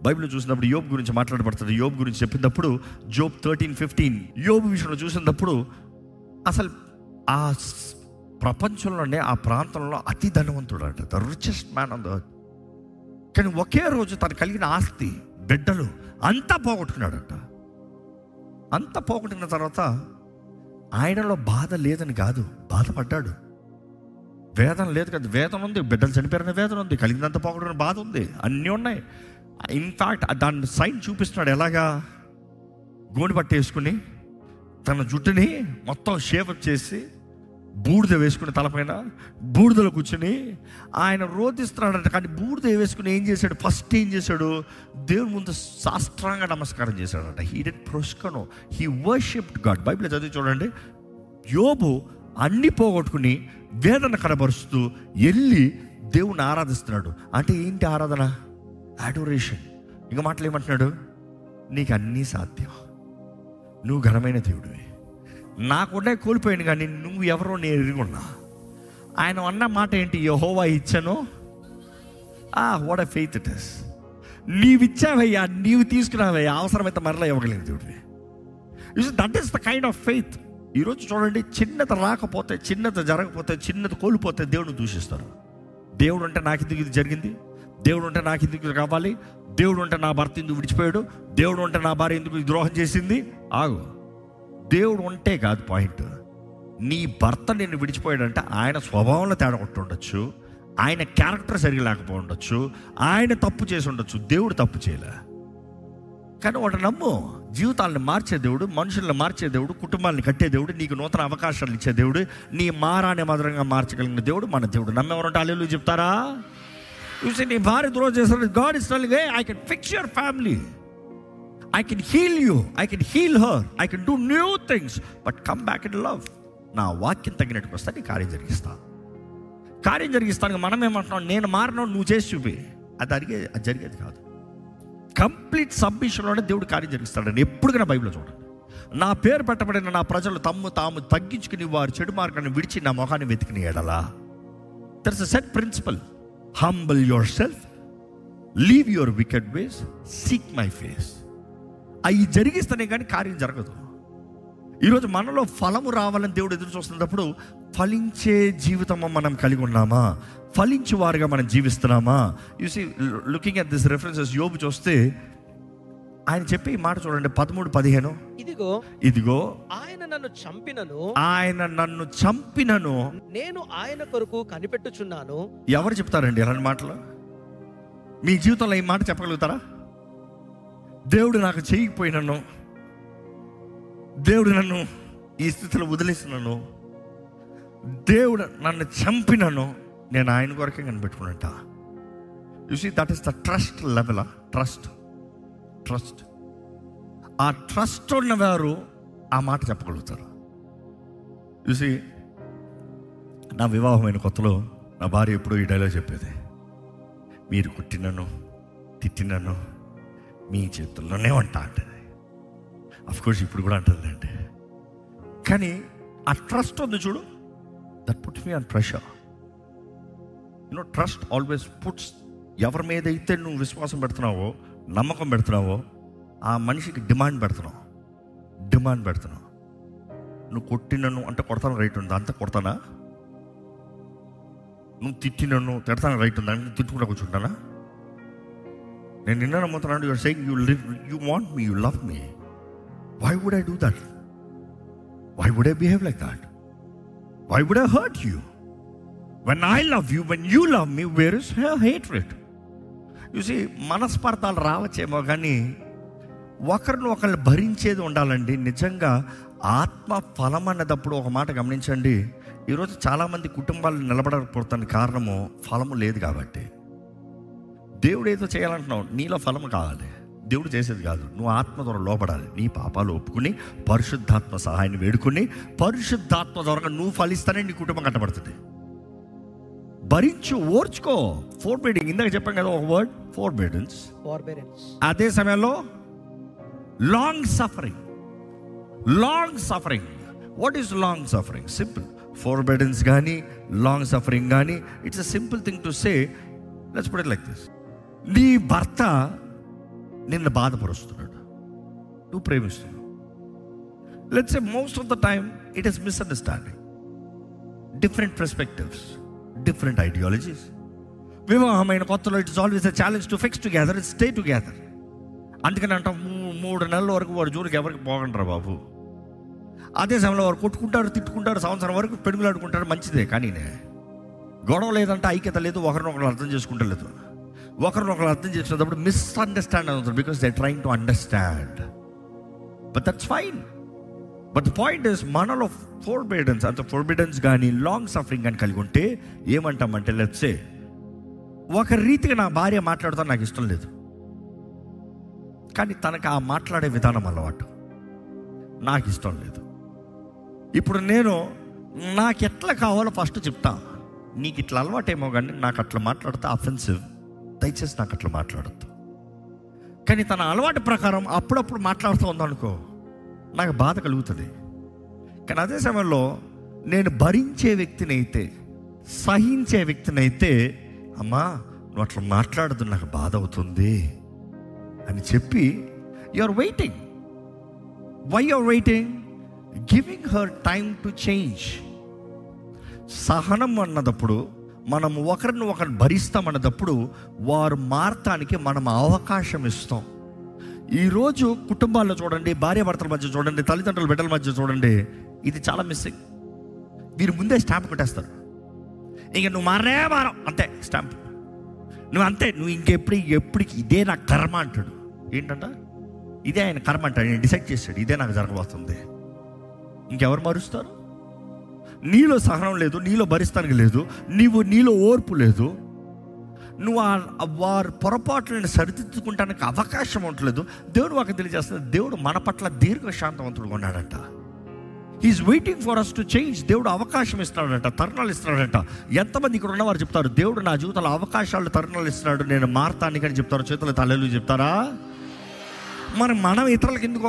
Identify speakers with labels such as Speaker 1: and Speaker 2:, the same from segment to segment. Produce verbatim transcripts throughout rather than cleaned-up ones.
Speaker 1: Bible చూసినప్పుడు యోబు గురించి మాట్లాడబడుతుంది. యోబు గురించి చెప్పినప్పుడు జోబ్ థర్టీన్ ఫిఫ్టీన్ యోబు విషయంలో చూసినప్పుడు అసలు ఆ ప్రపంచంలోనే ఆ ప్రాంతంలో అతి ధనవంతుడు అంట, the richest man on the earth. కానీ ఒకే రోజు తను కలిగిన ఆస్తి, బిడ్డలు అంతా పోగొట్టుకున్నాడంట. అంతా పోగొట్టుకున్న తర్వాత ఆయనలో బాధ లేదని కాదు, బాధపడ్డాడు. వేదన లేదు కదా, వేదన ఉంది. బిడ్డలు చనిపోయిన వేదన ఉంది, కలిగినంత పోగొట్టుకున్న బాధ ఉంది, అన్నీ ఉన్నాయి. ఇన్ఫ్యాక్ట్ దాన్ని సైన్ చూపిస్తున్నాడు. ఎలాగా? గోని పట్టేసుకుని తన జుట్టుని మొత్తం షేప్ చేసి బూడిద వేసుకుని తలపైన బూడిదలో కూర్చుని ఆయన రోధిస్తున్నాడంట. కానీ బూడిద వేసుకుని ఏం చేశాడు? ఫస్ట్ ఏం చేశాడు? దేవుని ముందు సాష్టాంగ నమస్కారం చేశాడంట. హీ డిడ్ ప్రొస్కనో, హీ వర్షిప్డ్ గాడ్. బైబిల్ చదివి చూడండి. యోబు అన్ని పోగొట్టుకుని వేదన కనబరుస్తూ వెళ్ళి దేవుని ఆరాధిస్తున్నాడు. అంటే ఏంటి ఆరాధన? అడోరేషన్. ఇంకా మాటలు ఏమంటున్నాడు? నీకు అన్నీ సాధ్యం, నువ్వు ఘనమైన దేవుడివి, నాకున్నే కోల్పోయాను కానీ నువ్వు ఎవరో నేను ఎరుగున్నా. ఆయన అన్న మాట ఏంటి? యెహోవా ఇచ్చాను. ఆ what a faith it is. నీవిచ్చావయ్యా, నీవు తీసుకున్నావయ్యా, అవసరమైతే మరలా ఇవ్వగలిగిన దేవుడివి. That is the kind of faith. ఈరోజు చూడండి, చిన్నది రాకపోతే, చిన్నది జరగకపోతే, చిన్నది కోల్పోతే దేవుడిని దూషిస్తారు. దేవుడు అంటే నాకు ఎందుకు ఇది జరిగింది, దేవుడు అంటే నాకు ఎందుకు ఇది కావాలి, దేవుడు అంటే నా భర్త ఎందుకు విడిచిపోయాడు, దేవుడు అంటే నా భార్య ఎందుకు ద్రోహం చేసింది. ఆగు, దేవుడు ఉంటే కాదు పాయింట్. నీ భర్త నిన్ను విడిచిపోయాడంటే ఆయన స్వభావంలో తేడా కొట్టి ఉండొచ్చు, ఆయన క్యారెక్టర్ సరిగా లేకపోయి ఉండొచ్చు, ఆయన తప్పు చేసి ఉండొచ్చు, దేవుడు తప్పు చేయలే. కానీ వాటి నమ్ము, జీవితాలను మార్చే దేవుడు, మనుషులను మార్చే దేవుడు, కుటుంబాలను కట్టే దేవుడు, నీకు నూతన అవకాశాలు ఇచ్చే దేవుడు, నీ మారాన్ని మధురంగా మార్చగలిగిన దేవుడు మన దేవుడు. నమ్మేవారంటే హల్లెలూయా చెప్తారా? చూసి నీ భార్య ద్రోహం చేస్తాడు, God is telling, I can fix your family, I can heal you, I can heal her, I can do new things, but come back in love. నా వాక్యం తగినట్టుకు వస్తా, నీ కార్యం జరిగిస్తా. కార్యం జరిగిస్తాను. మనం ఏమంటున్నాం? నేను మారినా నువ్వు చేసి చూపి. అది అడిగే అది జరిగేది కాదు. కంప్లీట్ సబ్మిషన్లోనే దేవుడు కార్యం జరిగిస్తాడని ఎప్పుడుగా బైబిల్లో చూడండి. నా పేరు పెట్టబడిన నా ప్రజలు తమ్ము తాము తగ్గించుకుని వారు చెడు మార్గాన్ని విడిచి నా మొహాన్ని వెతికిన ఎడలా. There is a set principle. Humble yourself, leave your wicked ways, seek my face. అవి జరిగిస్తేనే కానీ కార్యం జరగదు. ఈరోజు మనలో ఫలము రావాలని దేవుడు ఎదురు చూస్తున్నప్పుడు ఫలించే జీవితము మనం కలిగి ఉన్నామా, ఫలించే వారుగా మనం జీవిస్తున్నామా? You see, looking at this references, Yobu చూస్తే ఆయన చెప్పే ఈ మాట చూడండి, పదమూడు పదిహేను.
Speaker 2: ఇదిగో
Speaker 1: ఇదిగో
Speaker 2: ఆయన నన్ను చంపినను,
Speaker 1: ఆయన నన్ను చంపినను,
Speaker 2: నేను ఆయన కొరకు కనిపెట్టుచున్నాను.
Speaker 1: ఎవరు చెప్తారండి ఇలాంటి మాటలు? మీ జీవితంలో ఈ మాట చెప్పగలుగుతారా? దేవుడు నాకు చేయకపోయినను, దేవుడు నన్ను ఈ స్థితిలో వదిలేసినను, దేవుడు నన్ను చంపినను, నేను ఆయన కొరకే కనిపెట్టుకున్నట్ట. You see, that is the trust level. Trust trust ఆ ట్రస్ట్ ఉన్నవారు ఆ మాట చెప్పగలుగుతారు. యు సీ, నా వివాహమైన కొత్తలో నా భార్య ఎప్పుడు ఈ డైలాగ్ చెప్పేది, మీరు కొట్టినను తిట్టినను మీ చేతుల్లోనే ఉంటా అంటది. అఫ్కోర్స్ ఇప్పుడు కూడా అంటుంది అండి. కానీ ఆ ట్రస్ట్ ఉంది చూడు, that puts me on pressure. You know, trust always puts, ఎవరి మీద అయితే నువ్వు విశ్వాసం పెడుతున్నావో, నమ్మకం పెడుతున్నావో, ఆ మనిషికి డిమాండ్ పెడుతున్నావు డిమాండ్ పెడుతున్నావు నువ్వు కొట్టినను అంటే కొడతాను రైట్ ఉందా? అంత కొడతానా? నువ్వు తిట్టినను తిడతాను రైట్ ఉందా? అంటే తిట్టుకుంటా కూర్చుంటానా? నేను నిన్న నమ్ముతున్నాను, you're saying you live, you want me, you love me. Why would I do that? Why would I behave like that? Why would I hurt you? When I love you, when you love me, where is hatred? You see, మనస్పర్ధాలు రావచ్చేమో కానీ ఒకరిని ఒకరిని భరించేది ఉండాలండి. నిజంగా ఆత్మ ఫలం అన్నదప్పుడు ఒక మాట గమనించండి, ఈరోజు చాలామంది కుటుంబాలు నిలబడకపోతానికి కారణము ఫలము లేదు కాబట్టి. దేవుడు ఏదో చేయాలంటున్నావు, నీలో ఫలము కావాలి, దేవుడు చేసేది కాదు. నువ్వు ఆత్మ ద్వారా లోపడాలి, నీ పాపాలు ఒప్పుకుని పరిశుద్ధాత్మ సహాయాన్ని వేడుకుని పరిశుద్ధాత్మ ద్వారా నువ్వు ఫలిస్తానే నీ కుటుంబం కట్టబడుతుంది. భరించు, ఓర్చుకో. ఫోర్ బేడింగ్, ఇందాక చెప్పాం కదా ఒక వర్డ్, ఫోర్ బేడన్స్. అదే సమయంలో long suffering. Long suffering, what is long suffering? Simple. Forbearance కానీ లాంగ్ సఫరింగ్ కానీ, it's a simple thing to say. Let's put it like this. నీ భర్త నిన్ను బాధపరుస్తున్నాడు, నువ్వు ప్రేమిస్తున్నావు. Let's say most of the time it is misunderstanding, different perspectives, different ideologies. వివాహమైన కొత్తలో it's always a challenge to fix together, stay together. అందుకని అంటాం మూడు నెలల వరకు వాడు జోలికి ఎవరికి పోగండ్రా బాబు. అదే సమయంలో వారు కొట్టుకుంటారు, తిట్టుకుంటారు, సంవత్సరం వరకు పెడుగులాడుకుంటారు, మంచిదే. కానీ గొడవ లేదంటే ఐక్యత లేదు, ఒకరినొకరు అర్థం చేసుకుంటలేదు. ఒకరినొకరు అర్థం చేసినప్పుడు మిస్అండర్స్టాండ్ అవుతుంది, because they trying to understand. But that's fine. But the point is, మనలో ఫోర్బిడెన్స్ అంటే ఫోర్బిడెన్స్ కానీ లాంగ్ సఫరింగ్ కానీ కలిగి ఉంటే ఏమంటామంటే, లెట్స్ సే ఒక రీతిగా నా భార్య మాట్లాడుతా నాకు ఇష్టం లేదు, కానీ తనకు ఆ మాట్లాడే విధానం అలవాటు, నాకు ఇష్టం లేదు. ఇప్పుడు నేను నాకు ఎట్లా కావాలో ఫస్ట్ చెప్తా. నీకు ఇట్లా అలవాటేమో కానీ నాకు అట్లా మాట్లాడితే అఫెన్సివ్, దయచేసి నాకు అట్లా మాట్లాడద్దు. కానీ తన అలవాటు ప్రకారం అప్పుడప్పుడు మాట్లాడుతూ ఉందనుకో, నాకు బాధ కలుగుతుంది. కానీ అదే సమయంలో నేను భరించే వ్యక్తిని అయితే, సహించే వ్యక్తిని అయితే, అమ్మా నువ్వు అట్లా మాట్లాడదు, నాకు బాధ అవుతుంది అని చెప్పి, you are waiting. Why you are waiting? Giving her time to change. సహనం అన్నదప్పుడు, మనం ఒకరిని ఒకరిని భరిస్తామన్నదప్పుడు వారు మారటానికి మనం అవకాశం ఇస్తాం. ఈరోజు కుటుంబాల్లో చూడండి, భార్యాభర్తల మధ్య చూడండి, తల్లిదండ్రుల బిడ్డల మధ్య చూడండి, ఇది చాలా మిస్సింగ్. వీరు ముందే స్టాంప్ కొట్టేస్తారు. ఇంక నువ్వు మారే మారం అంతే, స్టాంప్. నువ్వు అంతే, నువ్వు ఇంకెప్పుడు ఎప్పటికి ఇదే నా కర్మ అంటాడు. ఏంటంట? ఇదే ఆయన కర్మ అంటాడు, ఆయన డిసైడ్ చేశాడు, ఇదే నాకు జరగబోతుంది. ఇంకెవరు మారుస్తారు? నీలో సహనం లేదు, నీలో భరిస్తానికి లేదు, నీవు నీలో ఓర్పు లేదు, నువ్వు వారి పొరపాట్లను సరిదిద్దుకుంటానికి అవకాశం ఉండలేదు. దేవుడు వాకి తెలియజేస్తుంది, దేవుడు మన పట్ల దీర్ఘశాంతవంతుడుగా ఉన్నాడంట. He is waiting for us to change. దేవుడు అవకాశం ఇస్తున్నాడంట, తరుణాలు ఇస్తున్నాడంట. ఎంతమంది ఇక్కడ ఉన్నవారు చెప్తారు, దేవుడు నా జీవితంలో అవకాశాలు, తరుణాలు ఇస్తున్నాడు, నేను మారతానికి అని చెప్తారు? చేతుల తల్లెలు చెప్తారా? మరి మనం ఇతరులకు ఎందుకో?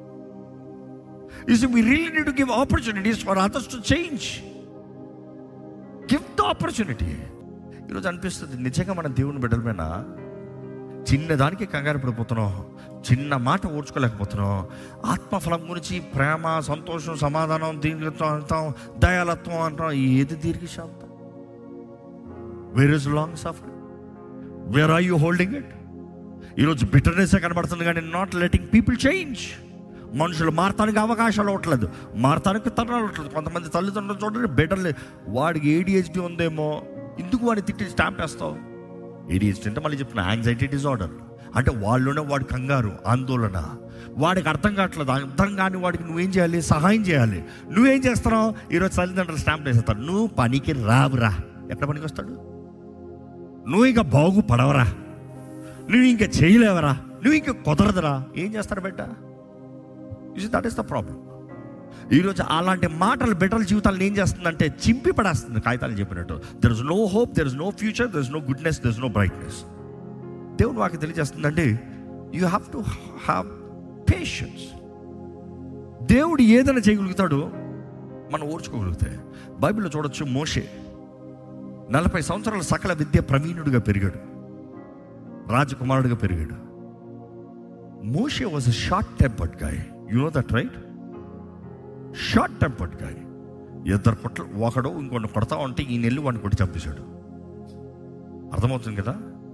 Speaker 1: Is we really need to give opportunities for others to change. Give the opportunity. ఈరోజు అనిపిస్తుంది, నిజంగా మన దేవుని బిడ్డలపైన చిన్నదానికి కంగారు పడిపోతున్నాం, చిన్న మాట ఓర్చుకోలేకపోతున్నాం. ఆత్మఫలం గురించి ప్రేమ, సంతోషం, సమాధానం, దీర్ఘత్వం అంటాం, దయాలత్వం అంటాం. ఏది దీర్ఘశాంతం? Where is long suffering? Where are you holding it? ఈరోజు బిటర్నెస్ కనబడుతుంది, కానీ నాట్ లెటింగ్ పీపుల్ చేంజ్. మనుషులు మారటానికి అవకాశాలు అవ్వట్లేదు, మారటానికి తరుణాలు అవ్వట్లేదు. కొంతమంది తల్లిదండ్రులు చూడండి, బిడ్డలు వాడికి ఏడిహెచ్డి ఉందేమో, ఎందుకు వాడిని తిట్టి స్టాంప్ వేస్తావు? ఏడిహెచ్డి అంటే మళ్ళీ చెప్తున్నా, యాంగ్జైటీ డిజార్డర్ అంటే వాళ్ళలోనే వాడి కంగారు, ఆందోళన. వాడికి అర్థం కావట్లేదు. అర్థం కాని వాడికి నువ్వేం చేయాలి? సహాయం చేయాలి. నువ్వేం చేస్తున్నావు? ఈరోజు తల్లిదండ్రులు స్టాంప్ వేసేస్తాడు, నువ్వు పనికి రావురా. ఎక్కడ పనికి వస్తాడు? నువ్వు ఇంకా బాగుపడవరా, నువ్వు ఇంకా చేయలేవరా, నువ్వు ఇంకా కుదరదురా. ఏం చేస్తారు బిడ్డ? That is the problem. ఈరోజు అలాంటి మాటలు బిడ్డల జీవితాలను ఏం చేస్తుందంటే చింపి పడేస్తుంది. కాగితాలు చెప్పినట్టు, there is no hope, there is no future, there is no goodness, there is no brightness. దేవుడు వాకి తెలియజేస్తుందండి, you have to have patience. దేవుడు ఏదైనా చేయగలుగుతాడు, మనం ఓర్చుకోగలుగుతాయి. బైబిల్లో చూడొచ్చు, మోషే నలభై సంవత్సరాల సకల విద్య ప్రవీణుడిగా పెరిగాడు, రాజకుమారుడిగా పెరిగాడు. Moshe was a short tempered guy. You know that right? Short tempered guy. ఇద్దరు కొట్ల ఒకడు ఇంకొన్ని కొడతా ఉంటే ఈ నెల్లు వాడిని కొట్టి చంపేశాడు. అర్థమవుతుంది కదా?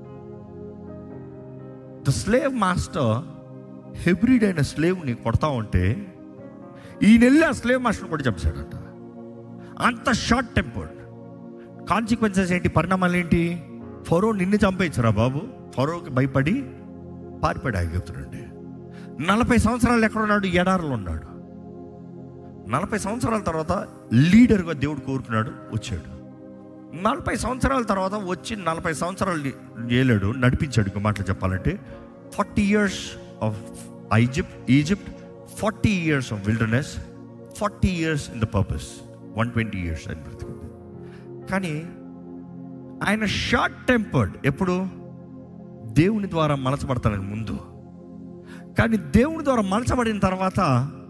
Speaker 1: ద స్లేవ్ మాస్టర్ హెబ్రిడ్ అయిన స్లేవ్ని కొడతా ఉంటే ఈ నెల్లి ఆ స్లేవ్ మాస్టర్ కొట్టి చంపేశాడంట. అంత షార్ట్ టెంపర్డ్. కాన్సిక్వెన్సెస్ ఏంటి? పరిణామాలు ఏంటి? ఫరో నిన్ను చంపేయచ్చురా బాబు. ఫరోకి భయపడి పారిపడి ఆగిపోతున్నాడు. నలభై సంవత్సరాలు ఎక్కడున్నాడు? ఎడారిలో ఉన్నాడు. నలభై సంవత్సరాల తర్వాత లీడర్గా దేవుడు కోరుకున్నాడు, వచ్చాడు. నలభై సంవత్సరాల తర్వాత వచ్చి నలభై సంవత్సరాలు ఏలాడు, నడిపించాడు. ఇంకో మాటలు చెప్పాలంటే forty years of Egypt Egypt forty years of wilderness, forty years in the purpose, one twenty years అని బ్రతికింది. కానీ ఆయన షార్ట్ టెంపర్డ్. ఎప్పుడు? దేవుని ద్వారా మలచబడతానికి ముందు. కానీ దేవుని ద్వారా మలచబడిన తర్వాత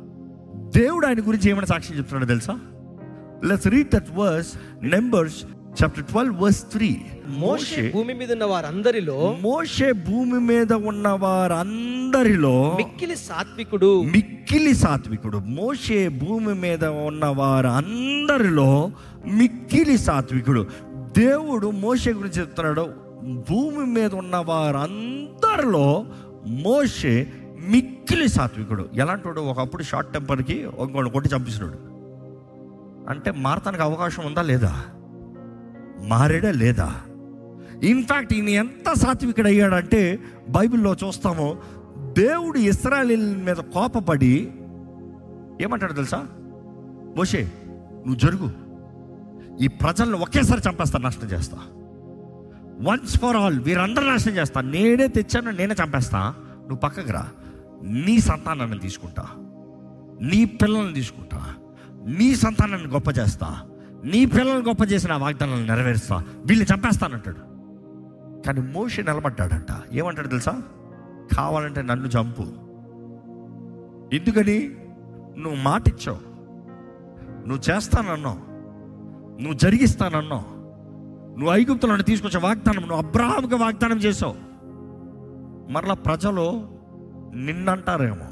Speaker 1: దేవుడు ఆయన గురించి ఏమైనా సాక్ష్యం చెప్తున్నాడో తెలుసా? Let's read that verse, Numbers chapter twelve verse three.
Speaker 2: Moshe భూమి మీద ఉన్న వారందరిలో
Speaker 1: మోషే భూమి మీద ఉన్న వారందరిలో
Speaker 2: మిక్కిలి సాత్వికుడు
Speaker 1: మిక్కిలి సాత్వికుడు మోషే భూమి మీద ఉన్న వారందరిలో మిక్కిలి సాత్వికుడు. దేవుడు మోషే గురించి చెప్తున్నాడు, భూమి మీద ఉన్న వారందరిలో మోషే మిక్కిలి సాత్వికుడు. ఎలాంటి ఒకప్పుడు షార్ట్ టెంపర్కి ఇంకోటి కొట్టి చంపిస్తున్నాడు అంటే మారటానికి అవకాశం ఉందా లేదా? మారేడా లేదా? ఇన్ఫ్యాక్ట్ ఈయన ఎంత సాత్వికుడు అయ్యాడంటే బైబిల్లో చూస్తాము, దేవుడు ఇశ్రాయేలీయుల మీద కోపపడి ఏమంటాడు తెలుసా? మోషే నువ్వు జరుగు, ఈ ప్రజలను ఒకేసారి చంపేస్తా, నాశనం చేస్తా, వన్స్ ఫర్ ఆల్ వీరందరూ నాశనం చేస్తా, నేనే తెచ్చాను, నేనే చంపేస్తా, నువ్వు పక్కకు రా, నీ సంతానాన్ని తీసుకుంటా, నీ పిల్లల్ని తీసుకుంటా, నీ సంతానాన్ని గొప్ప చేస్తా, నీ పిల్లల్ని గొప్ప చేసిన వాగ్దానాలను నెరవేరుస్తా, వీళ్ళని చంపేస్తానంటాడు. కానీ మోషే నిలబడ్డాడంట. ఏమంటాడు తెలుసా? కావాలంటే నన్ను చంపు. ఎందుకని? నువ్వు మాట ఇచ్చావు, నువ్వు చేస్తానన్నావు, నువ్వు జరిగిస్తానన్నావు, నువ్వు ఐగుప్తులను తీసుకొచ్చే వాగ్దానం, నువ్వు అబ్రాహాముకి వాగ్దానం చేసావు. మరలా ప్రజలు నిన్నంటారేమో,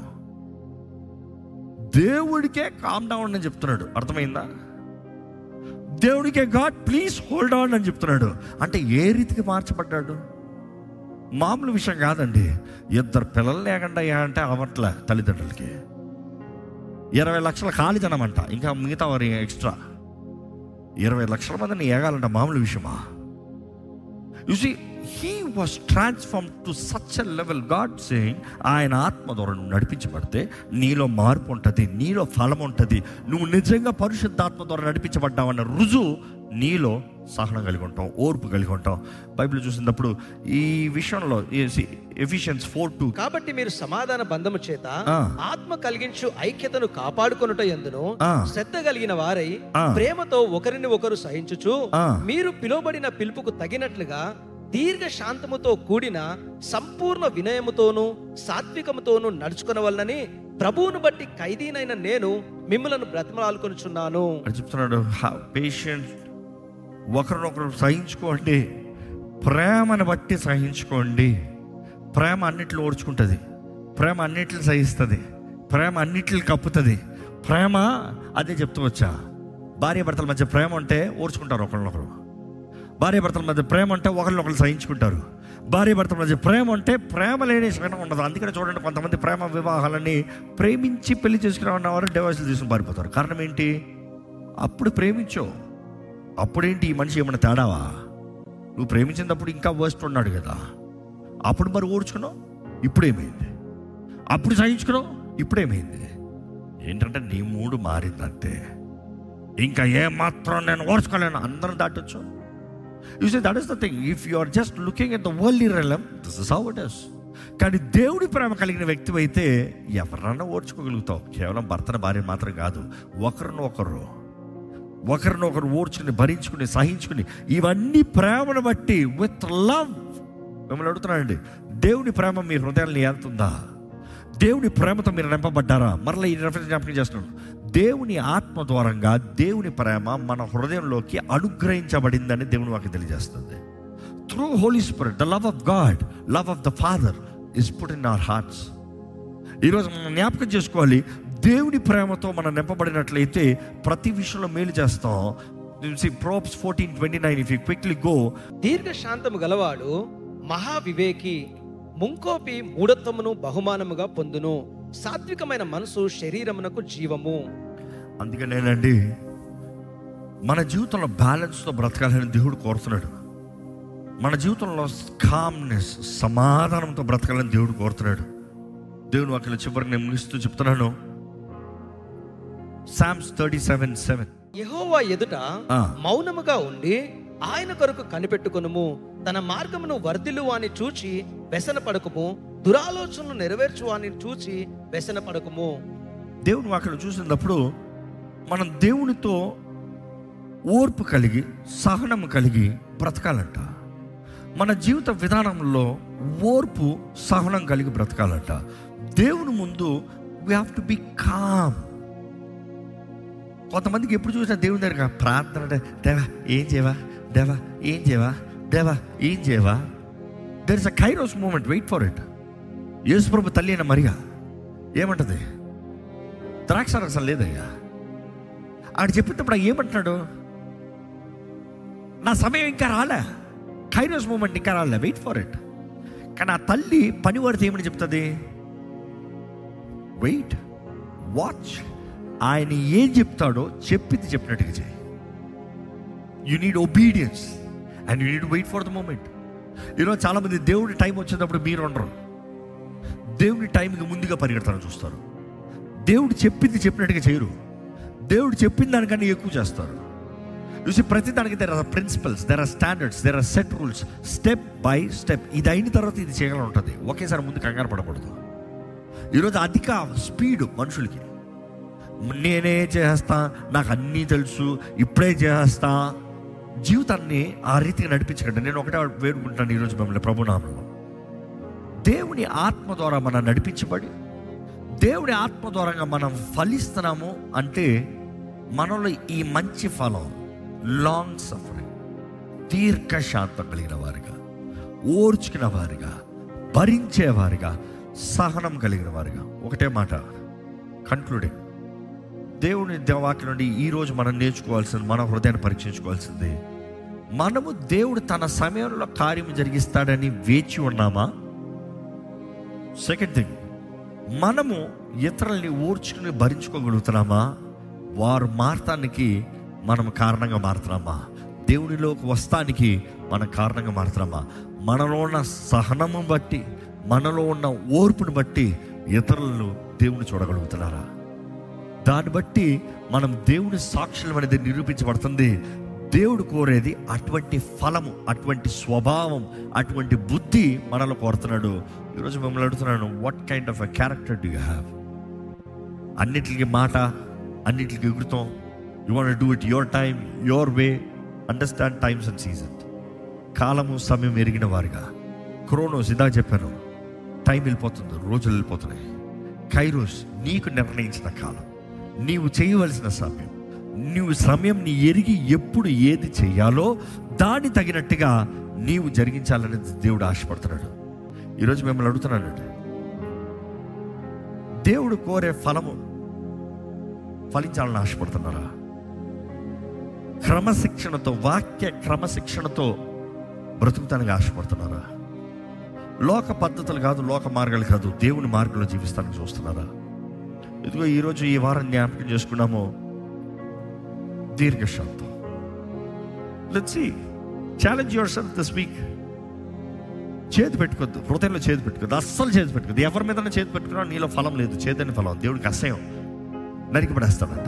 Speaker 1: దేవుడికే కామ్ డౌన్ అని చెప్తున్నాడు. అర్థమైందా? దేవుడికే గాడ్ ప్లీజ్ హోల్డ్ ఆన్ అని చెప్తున్నాడు. అంటే ఏ రీతికి మార్చబడ్డాడు? మామూలు విషయం కాదండి. ఇద్దరు పిల్లలు లేకుండా అంటే అవట్లే తల్లిదండ్రులకి. ఇరవై లక్షల ఖాళీ జనమంట, ఇంకా మిగతా వారి ఎక్స్ట్రా ఇరవై లక్షల మందిని ఏగాలంట మామూలు విషయమా? You see he was transformed to such a level. God saying, ఆయన ఆత్మ ద్వారా నువ్వు నడిపించబడితే నీలో మార్పు ఉంటుంది, నీలో ఫలం ఉంటుంది. నువ్వు నిజంగా పరిశుద్ధాత్మ ద్వారా నడిపించబడ్డావన్న రుజువు నీలో సహనం కలిగి ఉంటాం, ఓర్పు కలిగి ఉంటాం. బైబిల్ చూసినప్పుడు ఈ విషయంలో ఎఫిషియన్స్ ఫోర్ టూ,
Speaker 2: కాబట్టి మీరు సమాధాన బంధము చేత ఆత్మ కలిగించు ఐక్యతను కాపాడుకొనుట యందును శ్రద్ధ కలిగిన వారై ప్రేమతో ఒకరిని ఒకరు సహించుచు మీరు పిలువబడిన పిలుపుకు తగినట్లుగా దీర్ఘ శాంతముతో కూడిన సంపూర్ణ వినయముతోను సాత్వికముతోను నడుచుకొనవలనని ప్రభువును బట్టి ఖైదీనైన నేను మిమ్మలను బ్రతిమలాడుకొనుచున్నాను
Speaker 1: చెప్తున్నాడు. పేషెంట్, ఒకరినొకరు సహించుకోండి, ప్రేమను బట్టి సహించుకోండి. ప్రేమ అన్నిట్లో ఓర్చుకుంటుంది, ప్రేమ అన్నిట్లో సహిస్తుంది, ప్రేమ అన్నిట్లో కప్పుతుంది. ప్రేమ అదే చెప్తూ వచ్చా, భార్య భర్తల మధ్య ప్రేమ ఉంటే ఓర్చుకుంటారు ఒకరినొకరు, భార్య భర్తల మధ్య ప్రేమ ఉంటే ఒకరినొకరు సహించుకుంటారు, భార్య భర్తల మధ్య ప్రేమ ఉంటే ప్రేమ లేని క్షణం ఉండదు. అందుకనే చూడండి, కొంతమంది ప్రేమ వివాహాలని ప్రేమించి పెళ్లి చేసుకునేవారు డివోర్స్లు తీసుకుని పారిపోతారు. కారణం ఏంటి? అప్పుడు ప్రేమించో, అప్పుడేంటి ఈ మనిషి ఏమైనా తేడావా? నువ్వు ప్రేమించినప్పుడు ఇంకా వర్స్ట్ ఉన్నాడు కదా, అప్పుడు మరి ఓడ్చుకున్నావు, ఇప్పుడేమైంది? అప్పుడు సహించుకున్నావు, ఇప్పుడేమైంది? ఏంటంటే నీ మూడు మారిందంటే ఇంకా ఏమాత్రం నేను ఓర్చుకోలేను, అందరం దాటొచ్చు. You say that is the thing. If you are just looking at the worldly realm, this is how it is. కానీ దేవుడి ప్రేమ కలిగిన వ్యక్తి అయితే ఎవరన్నా ఓర్చుకోగలుగుతావు. కేవలం భర్తన భార్య మాత్రం కాదు, ఒకరిని ఒకరు ఒకరినొకరు ఓర్చుకుని భరించుకుని సహించుకుని, ఇవన్నీ ప్రేమను బట్టి విత్ లవ్. మిమ్మల్ని అడుగుతున్నానండి, దేవుని ప్రేమ మీ హృదయాన్ని ఏలుతుందా? దేవుని ప్రేమతో మీరు నింపబడ్డారా? మరలా ఈ రెఫరెన్స్ జ్ఞాపకం చేస్తున్నాను. దేవుని ఆత్మ ద్వారంగా దేవుని ప్రేమ మన హృదయంలోకి అనుగ్రహించబడిందని దేవుని వాక్యం తెలియజేస్తుంది. Through Holy Spirit the love of God, love of the Father is put in our hearts. ఈరోజు మనం జ్ఞాపకం చేసుకోవాలి, దేవుని ప్రేమతో మనం నింపబడినట్లయితే ప్రతి విషయంలో మేలు చేస్తాం. Proverbs fourteen twenty nine, if you quickly go,
Speaker 2: దీర్ఘ శాంతము గలవాడు మహా వివేకి, ముంకోపి మూఢత్వమును బహుమానముగా పొందును, సాత్వికమైన మనసు శరీరమునకు జీవము.
Speaker 1: అందుకనేనండి మన జీవితంలో బ్యాలెన్స్తో బ్రతకాలని దేవుడు కోరుతున్నాడు. మన జీవితంలో కామ్నెస్, సమాధానంతో బ్రతకాలని దేవుడు కోరుతున్నాడు. దేవుడు వాక్యం చివరికి నేను ముగిస్తూ చెప్తున్నాను, Psalms thirty seven seven,
Speaker 2: Yehova ఎదుట మౌనముగా ఉండి ఆయన కొరకు కనిపెట్టుకొనుము, తన మార్గమును వర్ధిల్లు అని చూచి వ్యసన పడకము, దురాలోచనలు నెరవేర్చు అని చూచి వ్యసన పడకము.
Speaker 1: దేవుని వాక్యం చూసినప్పుడు మనం దేవునితో ఓర్పు కలిగి సహనము కలిగి బ్రతకాలంట. మన జీవిత విధానంలో ఓర్పు సహనం కలిగి బ్రతకాలంట. దేవుని ముందు we have to be calm. కొంతమందికి ఎప్పుడు చూసినా దేవుని దగ్గర ప్రార్థన అంటే, దేవా ఏం చేయవా, దేవా ఏం చేయవా, దేవా ఏం చేయవా. There is a kairos moment, wait for it. యేసుప్రభు తల్లి అయిన మరియా ఏమంటది? ద్రాక్షారసం లేదయ్యా. ఆడు చెప్పినప్పుడు ఏమంటున్నాడు? నా సమయం ఇంకా రాలే, కైరోస్ మూమెంట్ ఇంకా రాలే, వెయిట్ ఫర్ ఇట్. కానీ ఆ తల్లి పనివాడితే ఏమని చెప్తుంది? Wait, watch. ఆయన ఏం చెప్తాడో చెప్పింది చెప్పినట్టుగా చేయి. You need obedience and you need wait for the moment. ఈరోజు చాలామంది దేవుడి టైం వచ్చేటప్పుడు మీరు ఉండరు, దేవుడి టైంకి ముందుగా పరిగెడతారని చూస్తారు. దేవుడు చెప్పింది చెప్పినట్టుగా చేయరు, దేవుడు చెప్పిన దానికన్నా ఎక్కువ చేస్తారు. చూసి ప్రతి దానికి there are principles, there are standards, there are set rules, step by step. ఇది అయిన తర్వాత ఇది చేయాలని ఉంటుంది, ఒకేసారి ముందు కంగారు పడకూడదు. ఈరోజు అధిక స్పీడ్ మనుషులకి, నేనే చేస్తా, నాకు అన్నీ తెలుసు, ఇప్పుడే చేస్తా. జీవితాన్ని ఆ రీతిగా నడిపించకండి. నేను ఒకటే వేడుకుంటాను ఈరోజు మిమ్మల్ని ప్రభునామంలో, దేవుని ఆత్మ ద్వారా మనం నడిపించబడి దేవుని ఆత్మ ద్వారా మనం ఫలిస్తున్నాము అంటే మనలో ఈ మంచి ఫలం, లాంగ్ సఫరింగ్, దీర్ఘశాంతం కలిగిన వారిగా, ఓర్చుకున్న వారిగా, భరించేవారిగా, సహనం కలిగిన వారిగా. ఒకటే మాట కన్క్లూడింగ్, దేవుని వాక్యం నుండి ఈరోజు మనం నేర్చుకోవాల్సింది, మన హృదయాన్ని పరీక్షించుకోవాల్సింది, మనము దేవుడు తన సమయంలో కార్యం జరిగిస్తాడని వేచి ఉన్నామా? సెకండ్ థింగ్, మనము ఇతరుల్ని ఓర్చుకుని భరించుకోగలుగుతున్నామా? వారు మారటానికి మనం కారణంగా మారుతున్నామా? దేవునిలోకి వస్తానికి మనం కారణంగా మారుతున్నామా? మనలో ఉన్న సహనము బట్టి, మనలో ఉన్న ఓర్పును బట్టి ఇతరులను దేవుని చూడగలుగుతున్నారా? దాన్ని బట్టి మనం దేవుని సాక్షులం అనేది నిరూపించబడుతుంది. దేవుడు కోరేది అటువంటి ఫలము, అటువంటి స్వభావం, అటువంటి బుద్ధి మనలో కోరుతున్నాడు. ఈరోజు మిమ్మల్ని అడుగుతున్నాను, what kind of a character do you have? అన్నిటికీ మాట, అన్నిటికీ ఎగురుతాం. You want to do it your time, your way. Understand times and season. కాలము సమయం ఎరిగిన వారిగా. క్రోనోస్ ఇందాక చెప్పాను, టైం వెళ్ళిపోతుంది, రోజులు వెళ్ళిపోతున్నాయి. కైరోస్ నీకు నిర్ణయించిన కాలం, నీవు చేయవలసిన సమయం, నీవు సమయం నీ ఎరిగి ఎప్పుడు ఏది చెయ్యాలో దాన్ని తగినట్టుగా నీవు జరిగించాలనేది దేవుడు ఆశపడుతున్నాడు. ఈరోజు మిమ్మల్ని అడుగుతున్నానండి, దేవుడు కోరే ఫలము ఫలించాలని ఆశపడుతున్నారా? క్రమశిక్షణతో, వాక్య క్రమశిక్షణతో బ్రతుకుతానికి ఆశపడుతున్నారా? లోక పద్ధతులు కాదు, లోక మార్గాలు కాదు, దేవుని మార్గంలో జీవిస్తానికి చూస్తున్నారా? ఇదిగో ఈరోజు ఈ వారం జ్ఞాపకం చేసుకున్నాము, దీర్ఘశాంతం. Let's see, challenge yourself this week. చేతి పెట్టుకోద్దు, హృదయంలో చేతి పెట్టుకోద్దు, అస్సలు చేతి పెట్టుకోద్దు. ఎవరి మీద చేతి పెట్టుకున్నా నీలో ఫలం లేదు, చేతని ఫలం, దేవుడికి అసహ్యం, నరికిపడేస్తాడంట.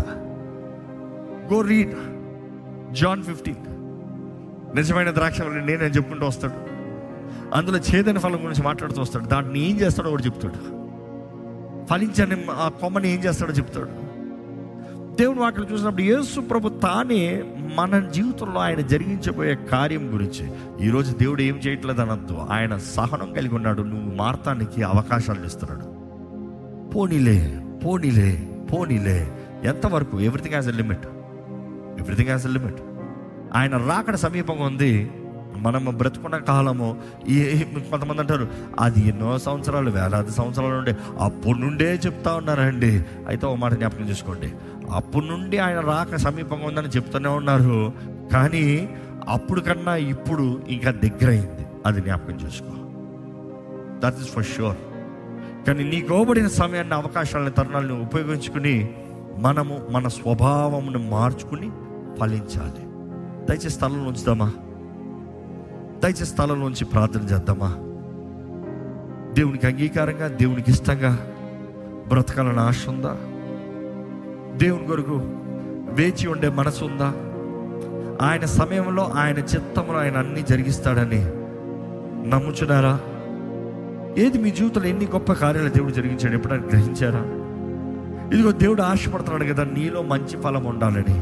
Speaker 1: Go read John fifteen. నిజమైన ద్రాక్ష నేనే చెప్పుకుంటూ వస్తాడు, అందులో చేదని ఫలం గురించి మాట్లాడుతూ వస్తాడు. దాన్ని ఏం చేస్తాడో కూడా చెప్తాడు, ఫలించని ఆ కొమ్మని ఏం చేస్తాడో చెప్తాడు. దేవుని వాక్యం చూసినప్పుడు యేసు ప్రభు తానే మన జీవితంలో ఆయన జరిగించబోయే కార్యం గురించి, ఈరోజు దేవుడు ఏం చేయట్లేదు అనద్దు, ఆయన సహనం కలిగి ఉన్నాడు, నువ్వు మారటానికి అవకాశాలు ఇస్తున్నాడు. పోనీలే పోనీలే పోనీలే ఎంతవరకు? Everything has a limit, everything has a limit. ఆయన రాకడ సమీపంగా ఉంది. మనము బ్రతుకున్న కాలము, ఏ కొంతమంది అంటారు అది ఎన్నో సంవత్సరాలు, వేలాది సంవత్సరాల నుండి, అప్పుడు నుండే చెప్తా ఉన్నారండి. అయితే ఒక మాట జ్ఞాపకం చేసుకోండి, అప్పుడు నుండి ఆయన రాక సమీపంగా ఉందని చెప్తూనే ఉన్నారు, కానీ అప్పుడు కన్నా ఇప్పుడు ఇంకా దగ్గర అయింది. అది జ్ఞాపకం చేసుకో, దట్ ఈస్ ఫర్ షూర్. కానీ నీకు ఇవ్వబడిన సమయాన్ని, అవకాశాలని, తరుణాలను ఉపయోగించుకుని మనము మన స్వభావమును మార్చుకుని ఫలించాలి. దయచేసి స్థలంలో ఉంచుదామా? దయచేసి స్థలంలోంచి ప్రార్థన చేద్దామా? దేవునికి అంగీకారంగా, దేవునికి ఇష్టంగా బ్రతకాలని ఆశ ఉందా? దేవుని కొరకు వేచి ఉండే మనసు ఉందా? ఆయన సమయంలో, ఆయన చిత్తంలో ఆయన అన్నీ జరిగిస్తాడని నమ్ముచున్నారా? ఏది మీ జీవితంలో ఎన్ని గొప్ప కార్యాలు దేవుడు జరిగించాడు ఎప్పుడైనా గ్రహించారా? ఇదిగో దేవుడు ఆశపడుతున్నాడు కదా నీలో మంచి ఫలం ఉండాలని.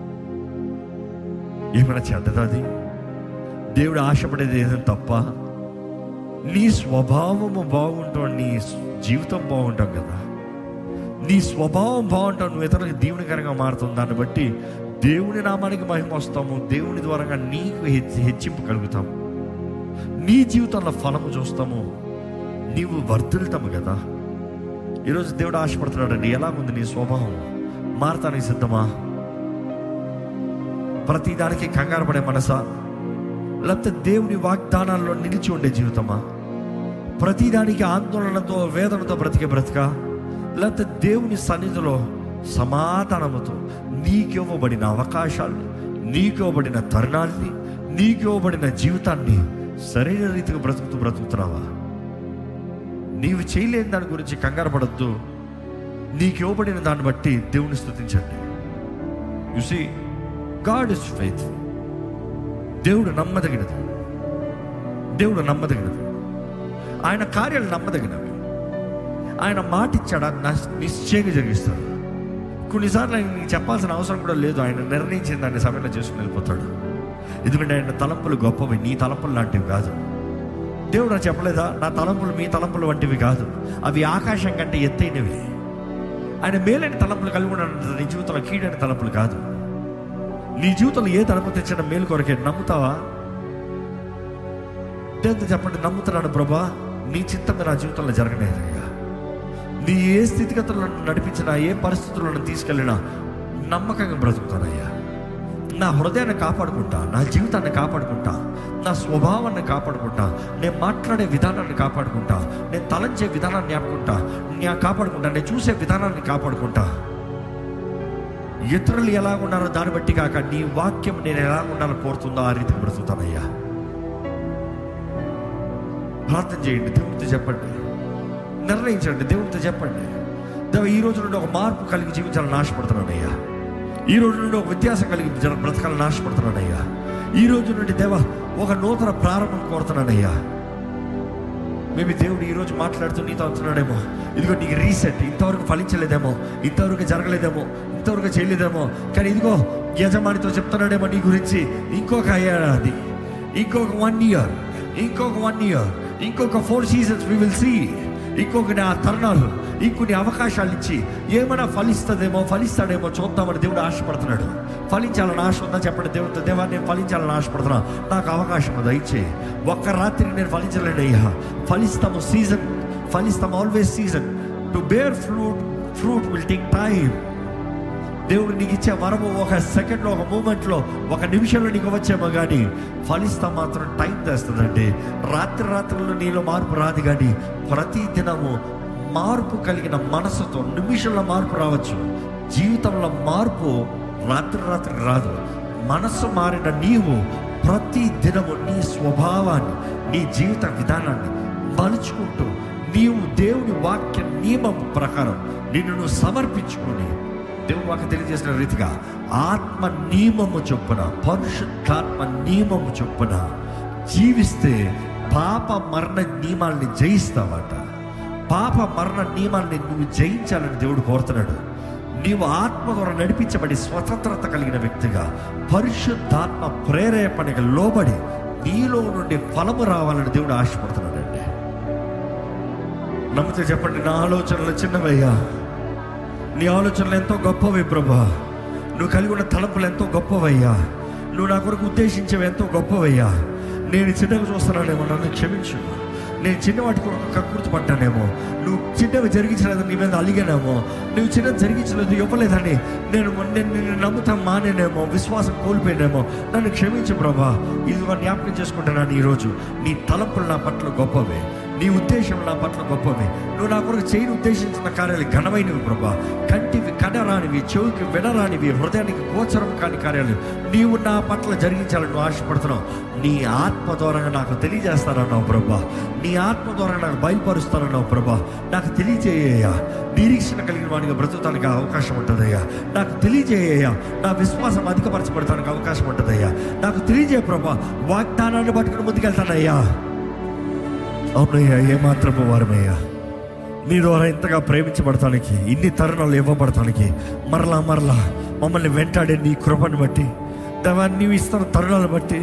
Speaker 1: ఏమైనా చెడ్డదా అది? దేవుడు ఆశపడేది ఏదైనా తప్ప? నీ స్వభావము బాగుంటావు, నీ జీవితం బాగుంటావు కదా. నీ స్వభావం బాగుంటావు, నువ్వు ఇతరులకు దీవెనకరంగా మారుతుంది. దాన్ని బట్టి దేవుని నామానికి మహిమ వస్తాము. దేవుని ద్వారా నీకు హెచ్చి హెచ్చింపు కలుగుతాము. నీ జీవితంలో ఫలము చూస్తాము. నీవు వర్ధిల్తాము కదా. ఈరోజు దేవుడు ఆశపడుతున్నాడండి, ఎలాగుంది నీ స్వభావం? మారతానికి సిద్ధమా? ప్రతిదానికి కంగారు పడే మనసా, లేకపోతే దేవుని వాగ్దానాల్లో నిలిచి ఉండే జీవితమా? ప్రతిదానికి ఆందోళనతో వేదనతో బ్రతికే బ్రతిక, లేకపోతే దేవుని సన్నిధిలో సమాధానముతో నీకివ్వబడిన అవకాశాలు, నీకివ్వబడిన తరుణాల్ని, నీకివ్వబడిన జీవితాన్ని సరైన రీతిగా బ్రతుకుతూ బ్రతుకుతున్నావా? నీవు చేయలేని దాని గురించి కంగారు పడద్దు. నీకు ఇవ్వబడిన దాన్ని బట్టి దేవుని స్తుతించండి. You see, God is faithful. దేవుడు నమ్మదగినది. దేవుడు నమ్మదగినది. ఆయన కార్యాలు నమ్మదగినవి. ఆయన మాట ఇచ్చాడా నిశ్చయంగా జరిగిస్తాడు. కొన్నిసార్లు ఆయన నీకు చెప్పాల్సిన అవసరం కూడా లేదు. ఆయన నిర్ణయించిన దాన్ని సమయంలో చేసుకుని వెళ్ళిపోతాడు. ఎందుకంటే ఆయన తలంపులు గొప్పవి, నీ తలంపులు లాంటివి కాదు. దేవుడు నాకు చెప్పలేదా, నా తలంపులు మీ తలంపులు వంటివి కాదు, అవి ఆకాశం కంటే ఎత్తైనవి. ఆయన మేలైన తలంపులు కలిగి ఉన్నాడు. నీ జీవితంలో కీడైన తలంపులు కాదు. నీ జీవితంలో ఏ తలంపు తెచ్చిన మేలు కొరకే. నమ్ముతావా? దేవుడితో చెప్పండి, నమ్ముతున్నాను ప్రభా, నీ చిత్తం నా జీవితంలో జరగనేదయ్యా. నీ ఏ స్థితిగతులను నడిపించినా, ఏ పరిస్థితులను తీసుకెళ్ళినా నమ్మకంగా బ్రతుకుతానయ్యా. నా హృదయాన్ని కాపాడుకుంటా, నా జీవితాన్ని కాపాడుకుంటా, నా స్వభావాన్ని కాపాడుకుంటా, నేను మాట్లాడే విధానాన్ని కాపాడుకుంటా, నేను తలంచే విధానాన్ని ఆపుకుంటా, నేను కాపాడుకుంటా, నేను చూసే విధానాన్ని కాపాడుకుంటా. ఇతరులు ఎలా ఉన్నారో దాన్ని బట్టి కాక నీ వాక్యం నేను ఎలా ఉండాలో కోరుతుందో ఆ రీతికి బ్రతుకుతానయ్యా. ప్రార్థన చేయండి, దేవుడితో చెప్పండి, నిర్ణయించండి, దేవుడితో చెప్పండి. దేవ, ఈ రోజు నుండి ఒక మార్పు కలిగి జీవించాలని ఆశపడుతున్నానయ్యా. ఈ రోజు నుండి ఒక వ్యత్యాసం కలిగి బ్రతకాలని ఆశపడుతున్నానయ్యా. ఈ రోజు నుండి దేవ ఒక నూతన ప్రారంభం కోరుతున్నానయ్యా. మేబీ దేవుడు ఈరోజు మాట్లాడుతూ నీతో అంటున్నాడేమో, ఇదిగో నీకు రీసెట్, ఇంతవరకు ఫలించలేదేమో, ఇంతవరకు జరగలేదేమో, ఇంతవరకు చేయలేదేమో, కానీ ఇదిగో యజమానితో చెప్తున్నాడేమో నీ గురించి, ఇంకొక ఏడాది, ఇంకొక వన్ ఇయర్, ఇంకొక వన్ ఇయర్, ఇంకొక four seasons we will see, ఇంకొకటి ఆ తరుణాలు, ఇంకొన్ని అవకాశాలు ఇచ్చి ఏమైనా ఫలిస్తుందేమో, ఫలిస్తాడేమో చూద్దామని దేవుడు ఆశపడుతున్నాడు. ఫలించాలని ఆశ ఉందా చెప్పండి దేవుడితో, దేవా నేను ఫలించాలని ఆశపడుతున్నా, నాకు అవకాశం దయచే. ఒక్క రాత్రికి నేను ఫలించలేను అయ్యా. ఫలిస్తాము, సీజన్ ఫలిస్తాము, always season. To bear fruit fruit will take time. దేవుడు నీకు ఇచ్చే వరము ఒక సెకండ్లో, ఒక మూమెంట్లో, ఒక నిమిషంలో నీకు వచ్చేమో, కానీ ఫలిస్తా మాత్రం టైం తెస్తుందండి. రాత్రి రాత్రుల్లో నీలో మార్పు రాదు, కానీ ప్రతి దినము మార్పు కలిగిన మనసుతో నిమిషంలో మార్పు రావచ్చు. జీవితంలో మార్పు రాత్రి రాత్రి రాదు. మనసు మారిన నీవు ప్రతి దినము నీ స్వభావాన్ని, నీ జీవిత విధానాన్ని మలుచుకుంటూ నీవు దేవుని వాక్య నియమం ప్రకారం నిన్ను నువ్వు సమర్పించుకొని దేవుడు వాక్యం తెలియజేసిన రీతిగా ఆత్మ నియమము చొప్పున, పరిశుద్ధాత్మ నియమము చొప్పున జీవిస్తే పాప మరణ నియమాల్ని జయిస్తావట. పాప మరణ నియమాల్ని నువ్వు జయించాలని దేవుడు కోరుతున్నాడు. నీవు ఆత్మ ద్వారా నడిపించబడి స్వతంత్రత కలిగిన వ్యక్తిగా, పరిశుద్ధాత్మ ప్రేరేపణగా లోబడి నీలో నుండి ఫలము రావాలని దేవుడు ఆశపడుతున్నాడండి. నమ్మితే చెప్పండి, నా ఆలోచనలు చిన్నవయ్యా, నీ ఆలోచనలు ఎంతో గొప్పవి ప్రభా. నువ్వు కలిగి ఉన్న తలంపులు ఎంతో గొప్పవయ్యా. నువ్వు నా కొరకు ఉద్దేశించేవి ఎంతో గొప్పవయ్యా. నేను చిన్నగా చూస్తున్నానేమో, నన్ను క్షమించు. నేను చిన్నవాటి కొరకు కక్కుర్తి పడ్డానేమో, నువ్వు చిన్నవి జరిగించలేదని నీ మీద అలిగానేమో, నువ్వు చిన్నది జరిగించలేదు ఇవ్వలేదని నేను నేను నిన్ను నమ్ముతాం మానేనేమో, విశ్వాసం కోల్పోయినేమో, నన్ను క్షమించు ప్రభా. ఇదిగో జ్ఞాపకం చేసుకుంటున్నాను, ఈరోజు నీ తలంపులు నా పట్ల గొప్పవే, నీ ఉద్దేశం నా పట్ల గొప్పవి. నువ్వు నా కొరకు చేయని ఉద్దేశించిన కార్యాలు ఘనమైనవి ప్రభా. కంటివి కనరానివి, చెవికి వినరానివి, హృదయానికి గోచరం కాని కార్యాలు నీవు నా పట్ల జరిగించాలని నువ్వు ఆశపడుతున్నావు. నీ ఆత్మ ద్వారా నాకు తెలియజేస్తానన్నావు ప్రభా. నీ ఆత్మ ద్వారా నాకు బయలుపరుస్తానన్నావు ప్రభా. నాకు తెలియజేయ్యా, నిరీక్షణ కలిగిన వాడిగా బ్రతుకుతానికి అవకాశం ఉంటుందయ్యా. నాకు తెలియజేయ్యా, నా విశ్వాసం అధికపరచబడటానికి అవకాశం ఉంటుందయ్యా. నాకు తెలియజేయ ప్రభా. వాగ్దానాన్ని పట్టుకుని ముందుకెళ్తానయ్యా. అవునయ్యా, ఏమాత్రపు వారమయ్యా, నీ ద్వారా ఇంతగా ప్రేమించబడటానికి, ఇన్ని తరుణాలు ఇవ్వబడటానికి, మరలా మరలా మమ్మల్ని వెంటాడే నీ కృపను బట్టి, దేవా నీవు ఇస్తున్న తరుణాలను బట్టి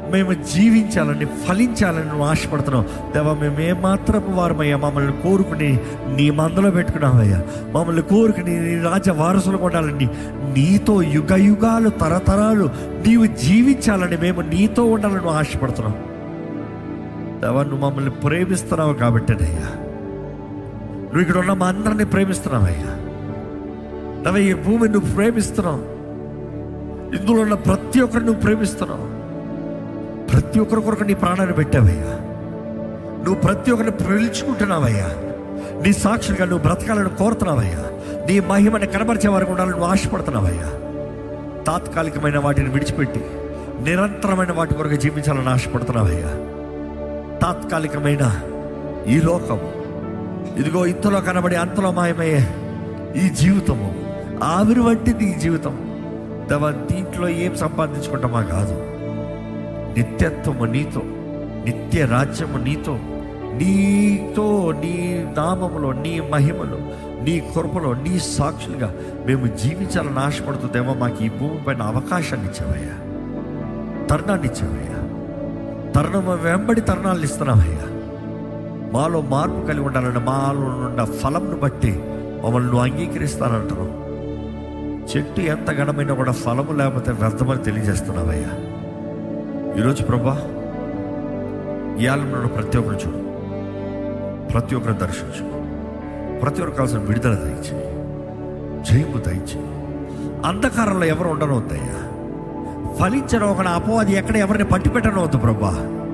Speaker 1: మేము జీవించాలని, ఫలించాలని నువ్వు ఆశపడుతున్నావు దేవా. మేము ఏమాత్రపు వారమయ్యా, మమ్మల్ని కోరుకుని నీ మందలో పెట్టుకున్నావయ్యా. మమ్మల్ని కోరుకుని నీ రాజ్య వారసులు ఉండాలని, నీతో యుగ యుగాలు తరతరాలు నీవు జీవించాలని, మేము నీతో ఉండాలని నువ్వు ఆశపడుతున్నావు దేవా. నువ్వు మమ్మల్ని ప్రేమిస్తున్నావు కాబట్టేనయ్యా. నువ్వు ఇక్కడ ఉన్న మా అందరినీ ప్రేమిస్తున్నావయ్యా దేవా. ఈ భూమిని నువ్వు ప్రేమిస్తున్నావు, ఇందులో ఉన్న ప్రతి ఒక్కరిని నువ్వు ప్రేమిస్తున్నావు. ప్రతి ఒక్కరి కొరకు నీ ప్రాణాన్ని పెట్టావయ్యా. నువ్వు ప్రతి ఒక్కరిని పిలుచుకుంటున్నావయ్యా. నీ సాక్షులుగా నువ్వు బ్రతకాలని కోరుతున్నావయ్యా. నీ మహిమని కనబరిచే వారికి ఉండాలని నువ్వు ఆశపడుతున్నావయ్యా. తాత్కాలికమైన వాటిని విడిచిపెట్టి నిరంతరమైన వాటి కొరకు జీవించాలని ఆశపడుతున్నావయ్యా. తాత్కాలికమైన ఈ లోకము, ఇదిగో ఇంతలో కనబడి అంతలో మాయమయ్యే ఈ జీవితము ఆవిరి వంటిది. ఈ జీవితం దేవా, దీంట్లో ఏం సంపాదించుకుంటామా కాదు. నిత్యత్వము నీతో, నిత్య రాజ్యము నీతో, నీతో నీ నామములో, నీ మహిమలో, నీ కృపలో, నీ సాక్షులుగా మేము జీవించాలని ఆశపడుతూ దేవా, మాకు ఈ భూమి పైన అవకాశాన్ని ఇచ్చావయ్యా, తరుణాన్ని ఇచ్చావయ్యా. తరుణం వెంబడి తరుణాలను ఇస్తున్నావయ్యా. మాలో మార్పు కలిగి ఉండాలని, మాలో ఉన్న ఫలంను బట్టి మమ్మల్ని నువ్వు అంగీకరిస్తానంటున్నావు. చెట్టు ఎంత ఘనమైనా కూడా ఫలము లేకపోతే వ్యర్థమని తెలియజేస్తున్నావయ్యా. ఈరోజు ప్రభా, ఈ ఆలయంలో ప్రతి ఒక్కరు చూడు, ప్రతి ఒక్కరు దర్శించు, ప్రతి ఒక్కరు కావాల్సిన విడుదల దయచేయి, జయము దయచేయి. అంధకారంలో ఎవరు ఉండనవద్దయ్యా. ఫలించడం ఒక అపవాది ఎక్కడ ఎవరిని పట్టి పెట్టనవద్దు ప్రభా.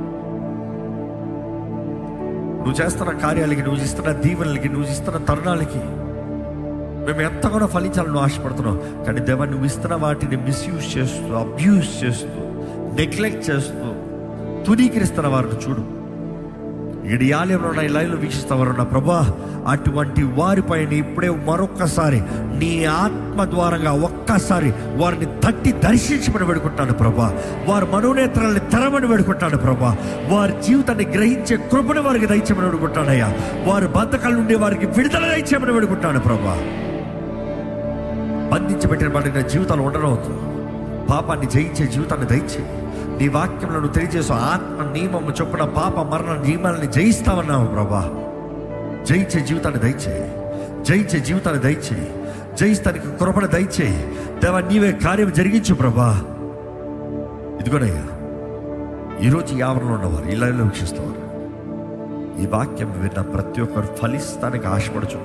Speaker 1: నువ్వు చేస్తున్న కార్యాలకి, నువ్వు ఇస్తున్న దీవెనలకి, నువ్వు ఇస్తున్న తరుణాలకి మేము ఎంతగానో ఫలించాలని నువ్వు ఆశపడుతున్నావు. కానీ దేవా, నువ్వు ఇస్తున్న వాటిని మిస్యూజ్ చేస్తూ, అబ్యూజ్ చేస్తూ, నెగ్లెక్ట్ చేస్తూ తునీకరిస్తున్న వారిని చూడు. ఈ ఆలయంలో ఉన్న, ఈ లైవ్లో వీక్షిస్తున్న వారు ఉన్న ప్రభా, అటువంటి వారిపైన ఇప్పుడే మరొక్కసారి నీ ఆత్మ ద్వారంగా ఒక్కసారి వారిని తట్టి దర్శించమని వేడుకుంటాను ప్రభా. వారి మనోనేత్రాలని తెరమని వేడుకుంటాను ప్రభా. వారి జీవితాన్ని గ్రహించే కృపను వారికి దయచేయమని వేడుకుంటానయ్యా. వారి బంధకాల నుండి వారికి విడుదల దయచేయమని వేడుకుంటాను ప్రభా. బంధించబెట్టిన పడిన జీవితాలు ఉండనవద్దు. పాపాన్ని జయించే జీవితాన్ని దయచేయి. నీ వాక్యంలో నువ్వు తెలియజేసు ఆత్మ నియమము చొప్పున పాప మరణ నియమాలని జయిస్తావన్నావు ప్రభా. జయించే జీవితాన్ని దయచేయి, జయించే జీవితాన్ని దయచేయి, జయిస్తానికి కృపణ దయచేయి దేవా. నీవే కార్యం జరిగించు ప్రభా. ఇదిగోనయ్యా, ఈరోజు ఈ ఆవరణలో ఉన్నవారు, ఈ లైవ్లో వీక్షిస్తున్నారు, ఈ వాక్యం విన్న ప్రతి ఒక్కరు ఫలిస్తానికి ఆశపడుచు,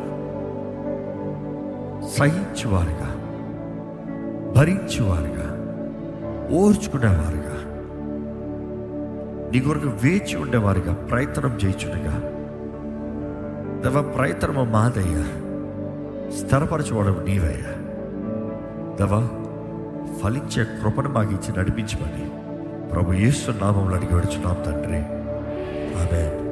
Speaker 1: సహించువారుగా, భరించువారుగా, ఓర్చుకునేవారుగా, నీ కొరకు వేచి ఉండేవారుగా, ప్రయత్నం చేయుచుండగా దేవా, ప్రయత్నము మాదయ్యా, స్థిరపరచుకోవడం నీవయ్యా దేవా. ఫలించే కృపను మాకు ఇచ్చి నడిపించమని ప్రభు యేసు నామములో అడిగి వేడుచున్నాం తండ్రి. ఆమేన్.